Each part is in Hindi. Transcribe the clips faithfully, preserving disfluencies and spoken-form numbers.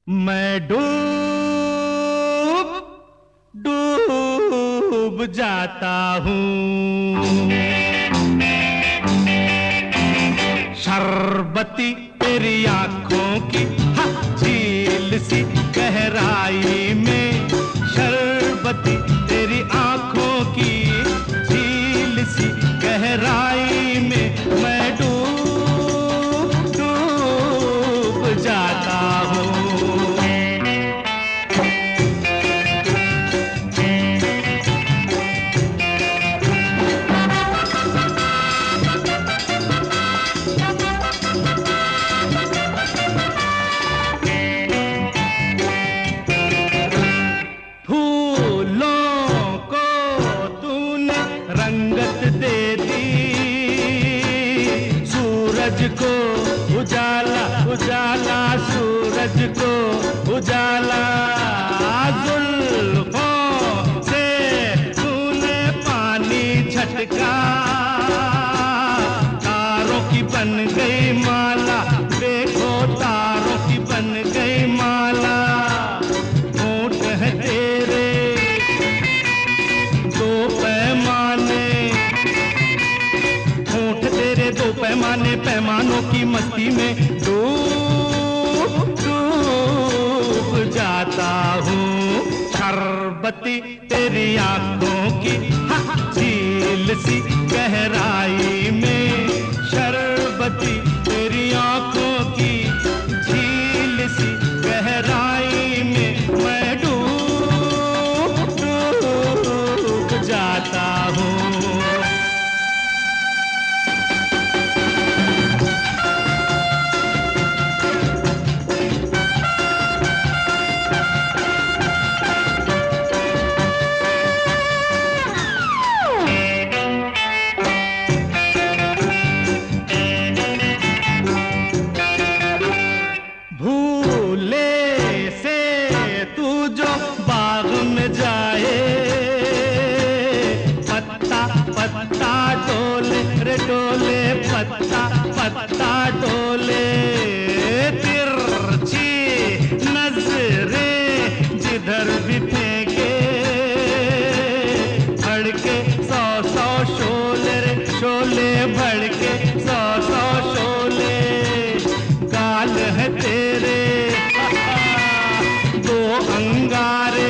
मैं डूब डूब जाता हूँ, शरबती तेरी आंखों की झील सी गहराई में, शरबती तेरी आंखों की झील सी गहराई में मैं डूब डूब जाता हूँ। रंगत दे दी सूरज को उजाला, उजाला सूरज को उजाला, जुल्फों से तूने पानी छटका, तारों की बन गई माला, देखो तारों की बन गई माला, होंठ है तेरे दो पैमाने, होंठ तेरे दो पैमाने, पैमानों की मस्ती में डूब डूब जाता हूँ, शरबती तेरी आंखों की झील सी गहराई में, शरबती तेरी आंखों की झील सी गहराई में मैं डूब डूब जाता हूँ। पत्ता डोले रे डोले, पत्ता पत्ता डोले, तिरछी नजरें जिधर भी फेंके, भड़के सौ सौ शोले रे शोले, भड़के सौ सौ शोले, गाल है तेरे दो अंगारे,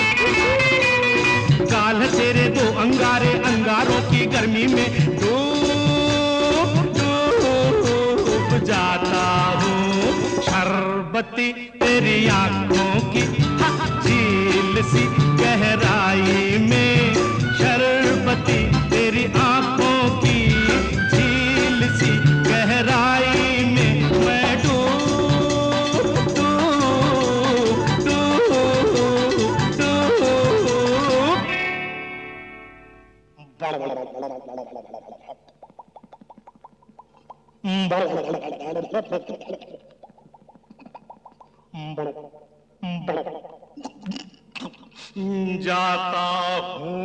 गाल तेरे दो अंगारे, अंगारों की गर्मी में डूब डूब जाता हूँ, शरबती तेरी आंखों की झील सी गहराई में, शरबती तेरी आंखों की झील सी गहराई में मैं डूब डूब डूब डूब जाता हूँ।